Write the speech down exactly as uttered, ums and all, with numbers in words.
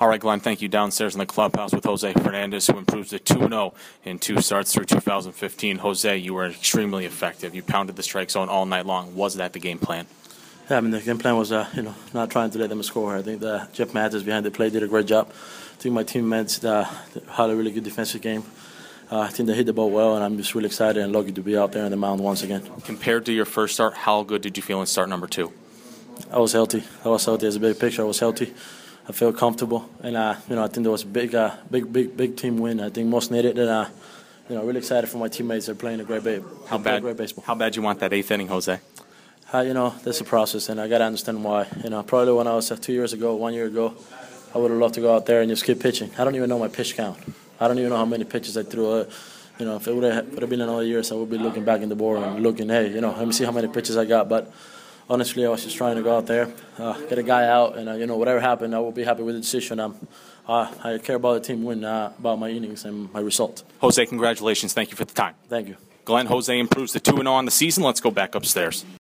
All right, Glenn, thank you. Downstairs in the clubhouse with Jose Fernandez, who improves to two and oh in two starts through two thousand fifteen. Jose, you were extremely effective. You pounded the strike zone all night long. Was that the game plan? Yeah, I mean, the game plan was, uh, you know, not trying to let them score. I think that Jeff Mathis behind the play did a great job. I think my teammates uh, had a really good defensive game. Uh, I think they hit the ball well, and I'm just really excited and lucky to be out there on the mound once again. Compared to your first start, how good did you feel in start number two? I was healthy. I was healthy. As a big picture, I was healthy. I felt comfortable, and uh, you know, I think there was a big, uh, big, big, big team win. I think most needed, and uh, you know, really excited for my teammates. They're playing a great, ba- how bad, great baseball. How bad you want that eighth inning, Jose? Uh, you know, that's a process, and I got to understand why. You know, probably when I was uh, two years ago, one year ago, I would have loved to go out there and just keep pitching. I don't even know my pitch count. I don't even know how many pitches I threw. Uh, you know, if it would have been another year, so I would be looking back in the board and looking, hey, you know, let me see how many pitches I got. But honestly, I was just trying to go out there, uh, get a guy out, and uh, you know, whatever happened, I will be happy with the decision. Um, uh, I care about the team win, uh, about my innings and my result. Jose, congratulations. Thank you for the time. Thank you. Glenn, Jose improves to two and oh on the season. Let's go back upstairs.